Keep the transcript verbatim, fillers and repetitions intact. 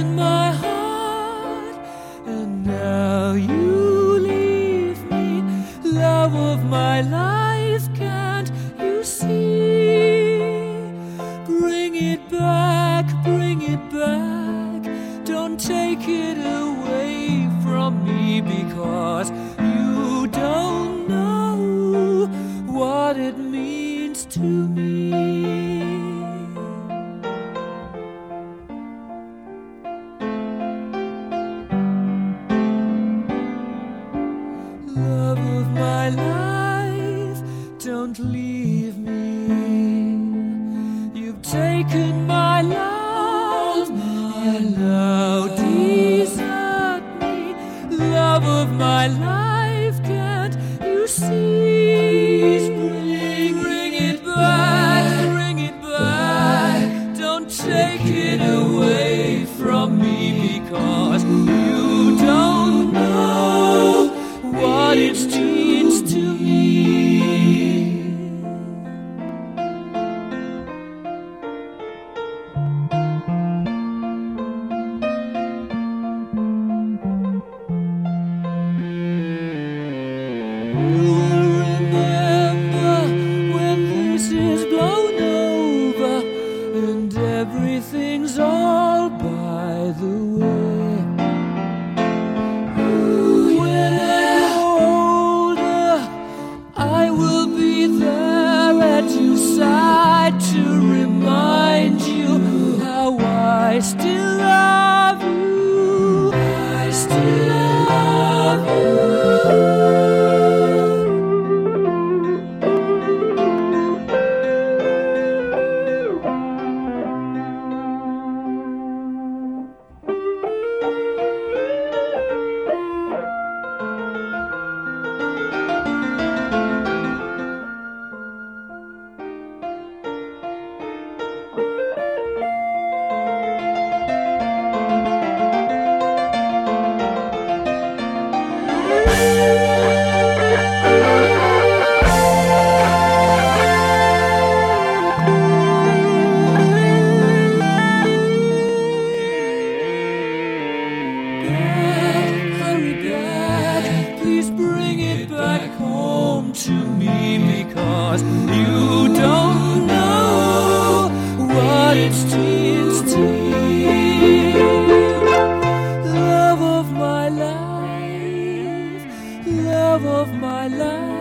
taken my heart, and now you leave me. Love of my life, can't you see? Bring it back, bring it back. Don't take it away from me, because you don't know what it means to me. Love of my life, don't leave me. You've taken my love, and now desert me. Love of my life, can't you see? Bring, bring it back, bring it back. Don't take it away from me, because you don't know what it means to me. You'll remember when this is blown over and everything's all by the way. When I'm older, I will be there at your side to remind you how I still love you. I still love you. Please bring it back home to me, because you don't know what it means to me. Love of my life, love of my life.